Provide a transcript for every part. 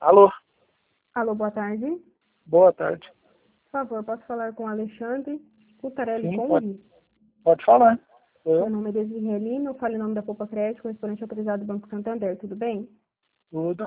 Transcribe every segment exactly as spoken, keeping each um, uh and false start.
Alô, Alô, boa tarde. boa tarde. Por favor, posso falar com Alexandre Cutarelli Sim, pode, Conde? pode falar. Sou Meu eu, nome é Desirelino, eu falo em nome da Poupa Crédito, correspondente autorizado do Banco Santander, tudo bem? tudo.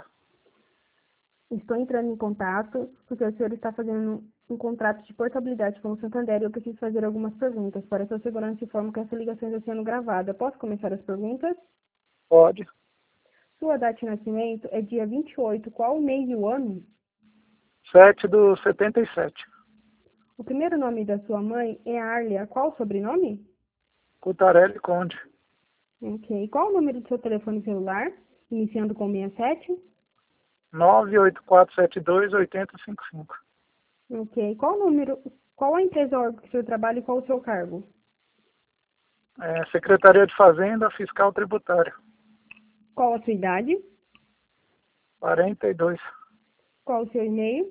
Estou entrando em contato porque o senhor está fazendo um contrato de portabilidade com o Santander e eu preciso fazer algumas perguntas. Para sua segurança, informo que essa ligação está sendo gravada. Posso começar as perguntas? Pode. Sua data de nascimento é dia vinte e oito, qual o mês e o ano? Sete do setenta e sete. O primeiro nome da sua mãe é Arlia, qual o sobrenome? Cutarelli Conde. Ok. Qual o número do seu telefone celular, iniciando com sessenta e sete? nove oito quatro sete dois oito zero cinco cinco. Ok. Qual o número, qual a empresa ou órgão que o senhor trabalha e qual o seu cargo? É, Secretaria de Fazenda, Fiscal Tributário. Qual a sua idade? quarenta e dois. Qual o seu e-mail?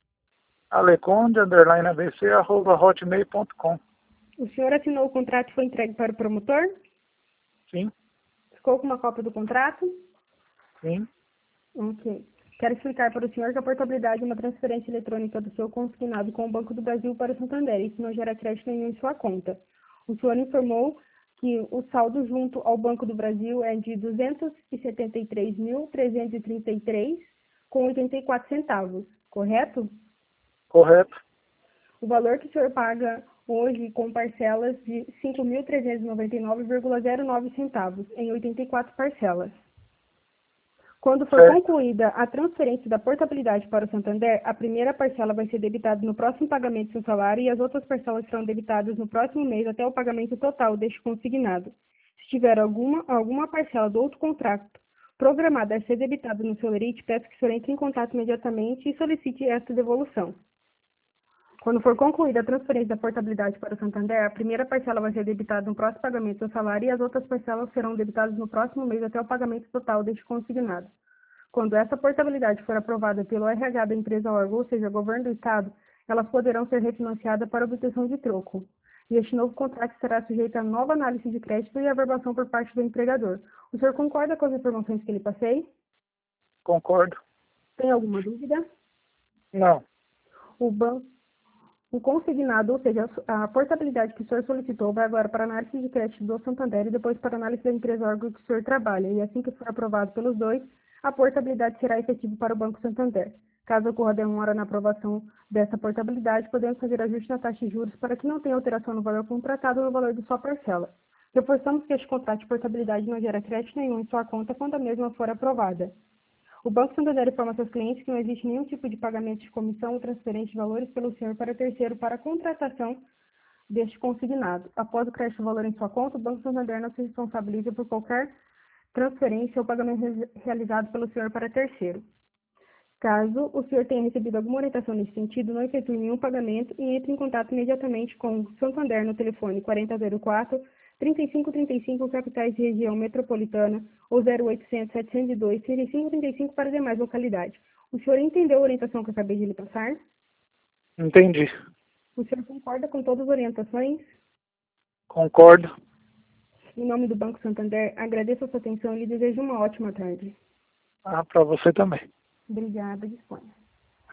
Aleconde, underline abc, arroba hotmail ponto com. O senhor assinou o contrato e foi entregue para o promotor? Sim, Ficou com uma cópia do contrato? sim, Ok. Quero explicar para o senhor que a portabilidade é uma transferência eletrônica do seu consignado com o Banco do Brasil para o Santander. Isso não gera crédito nenhum em sua conta. O senhor informou que o saldo junto ao Banco do Brasil é de duzentos e setenta e três mil, trezentos e trinta e três com oitenta e quatro centavos, correto? correto. O valor que o senhor paga hoje com parcelas de cinco mil trezentos e noventa e nove vírgula zero nove centavos em oitenta e quatro parcelas. Quando for Certo, concluída a transferência da portabilidade para o Santander, a primeira parcela vai ser debitada no próximo pagamento do seu salário e as outras parcelas serão debitadas no próximo mês até o pagamento total deste consignado. Se tiver alguma, alguma parcela do outro contrato programada a ser debitada no seu lerite, peço que o senhor entre em contato imediatamente e solicite esta devolução. Quando for concluída a transferência da portabilidade para o Santander, a primeira parcela vai ser debitada no próximo pagamento do seu salário e as outras parcelas serão debitadas no próximo mês até o pagamento total deste consignado. Quando essa portabilidade for aprovada pelo R H da empresa órgão, ou seja, governo do Estado, elas poderão ser refinanciadas para obtenção de troco. E este novo contrato será sujeito a nova análise de crédito e averbação por parte do empregador. O senhor concorda com as informações que lhe passei? concordo. Tem alguma dúvida? Não, O banco O consignado, ou seja, a portabilidade que o senhor solicitou, vai agora para a análise de crédito do Santander e depois para a análise da empresa órgão que o senhor trabalha. E assim que for aprovado pelos dois, a portabilidade será efetiva para o Banco Santander. Caso ocorra demora na aprovação dessa portabilidade, podemos fazer ajuste na taxa de juros para que não tenha alteração no valor contratado ou no valor de sua parcela. Reforçamos que este contrato de portabilidade não gera crédito nenhum em sua conta quando a mesma for aprovada. O Banco Santander informa seus clientes que não existe nenhum tipo de pagamento de comissão ou transferência de valores pelo senhor para terceiro para a contratação deste consignado. Após o crédito do valor em sua conta, o Banco Santander não se responsabiliza por qualquer transferência ou pagamento re- realizado pelo senhor para terceiro. Caso o senhor tenha recebido alguma orientação nesse sentido, não efetue nenhum pagamento e entre em contato imediatamente com o Santander no telefone quarenta zero quatro, trinta e cinco trinta e cinco, capitais de região metropolitana, ou zero oitocentos, setecentos e dois, trinta e cinco trinta e cinco para demais localidades. O senhor entendeu a orientação que eu acabei de lhe passar? entendi. O senhor concorda com todas as orientações? Concordo. Em nome do Banco Santander, agradeço a sua atenção e lhe desejo uma ótima tarde. Ah, para você também. Obrigada, disponha.